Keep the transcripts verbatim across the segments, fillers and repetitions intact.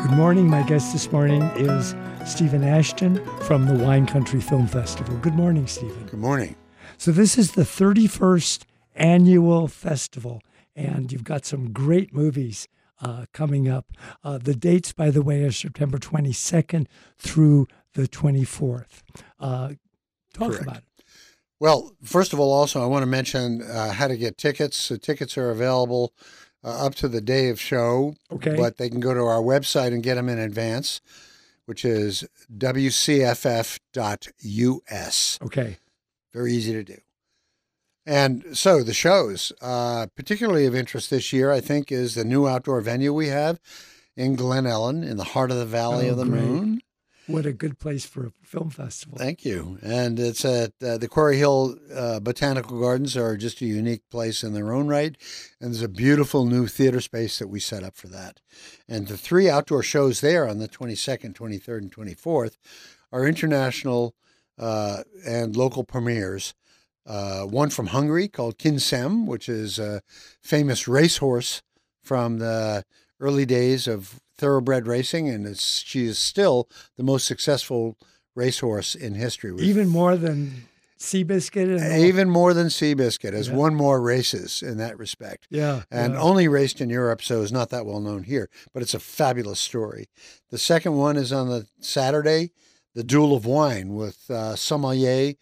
Good morning. My guest this morning is Stephen Ashton from the Wine Country Film Festival. Good morning, Stephen. Good morning. So this is the thirty-first annual festival, and you've got some great movies uh, coming up. Uh, the dates, by the way, are September twenty-second through the twenty-fourth. Uh, talk Correct. about it. Well, first of all, also, I want to mention uh, how to get tickets. The tickets are available uh, up to the day of show, Okay. but they can go to our website and get them in advance, which is w c f f dot u s. Okay. Very easy to do. And so the shows, uh, particularly of interest this year, I think, is the new outdoor venue we have in Glen Ellen, in the heart of the Valley Oh, of the great. Moon. What a good place for a film festival. Thank you. And it's at uh, the Quarry Hill uh, Botanical Gardens are just a unique place in their own right. And there's a beautiful new theater space that we set up for that. And the three outdoor shows there on the twenty-second, twenty-third, and twenty-fourth are international uh, and local premieres. Uh, one from Hungary called Kinsem, which is a famous racehorse from the early days of thoroughbred racing, and it's, she is still the most successful racehorse in history. We've, Even more than Seabiscuit? And all- even more than Seabiscuit, has Yeah. won more races in that respect. Yeah. And yeah. only raced in Europe, so is not that well known here, but it's a fabulous story. The second one is on the Saturday, The Duel of Wine, with uh, sommelier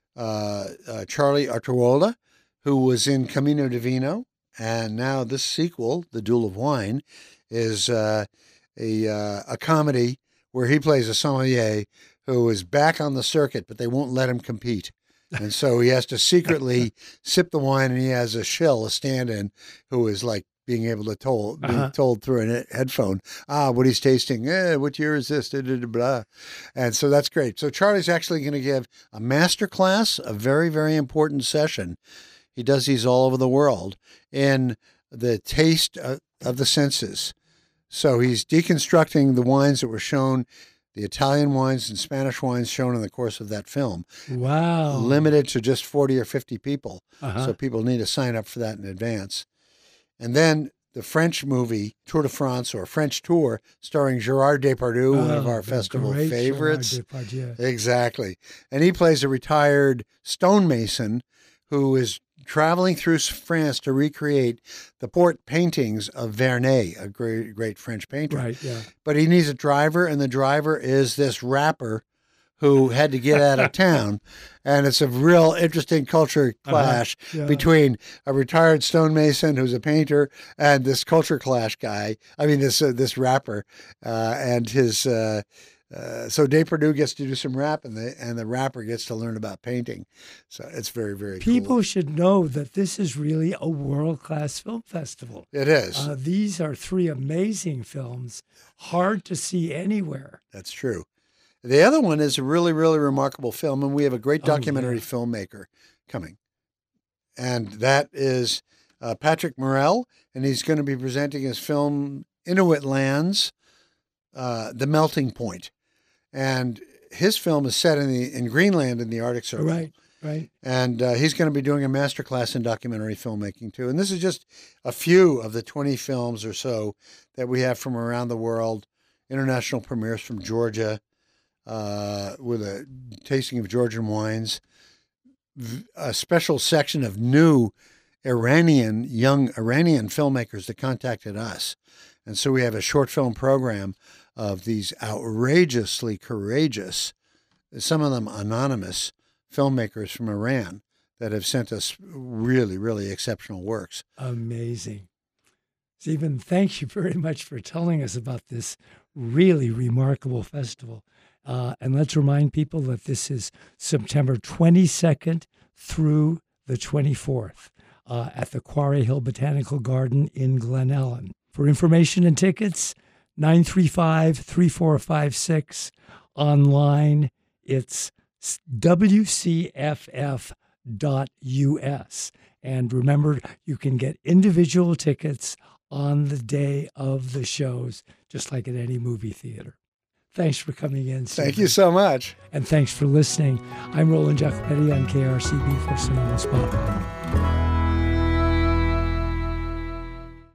uh, uh, Charlie Artuola, who was in Camino Divino. And now this sequel, The Duel of Wine, is uh, a, uh, a comedy where he plays a sommelier who is back on the circuit, but they won't let him compete. And so he has to secretly sip the wine, and he has a shill, a stand-in, who is like being able to told, being Uh-huh. told through a headphone, ah, what he's tasting, eh, what year is this, da, da, da, blah. And so that's great. So Charlie's actually going to give a master class, a very, very important session. He does these all over the world in the taste of, of the senses. So he's deconstructing the wines that were shown, the Italian wines and Spanish wines shown in the course of that film, Wow. limited to just forty or fifty people. Uh-huh. So people need to sign up for that in advance. And then the French movie, Tour de France, or French Tour, starring Gerard Depardieu, one of Oh, our the festival great favorites. Gerard Depardieu. Exactly. And he plays a retired stonemason who is traveling through France to recreate the port paintings of Vernet, a great, great French painter. Right, yeah. But he needs a driver, and the driver is this rapper who had to get out of town. And it's a real interesting culture clash yeah. between a retired stonemason who's a painter and this culture clash guy. I mean, this uh, this rapper uh, and his. Uh, uh, so Depardieu gets to do some rap, and the and the rapper gets to learn about painting. So it's very very People cool. should know that this is really a world-class film festival. It is. Uh, these are three amazing films, hard to see anywhere. That's true. The other one is a really, really remarkable film, and we have a great Oh, documentary yeah. filmmaker coming. And that is uh, Patrick Morell, and he's going to be presenting his film Inuit Lands, uh, The Melting Point. And his film is set in the in Greenland in the Arctic Circle. Right, right. And uh, he's going to be doing a masterclass in documentary filmmaking, too. And this is just a few of the twenty films or so that we have from around the world, international premieres from Georgia, uh, with a tasting of Georgian wines, v- a special section of new Iranian, young Iranian filmmakers that contacted us. And so we have a short film program of these outrageously courageous, some of them anonymous, filmmakers from Iran that have sent us really, really exceptional works. Amazing. Stephen, thank you very much for telling us about this really remarkable festival. Uh, and let's remind people that this is September twenty-second through the twenty-fourth uh, at the Quarry Hill Botanical Garden in Glen Ellen. For information and tickets, nine three five, three four five six. Online, it's w c f f dot u s. And remember, you can get individual tickets on the day of the shows, just like at any movie theater. Thanks for coming in, Stephen. Thank you so much. And thanks for listening. I'm Roland Giacometti on K R C B for Cinema Spotlight.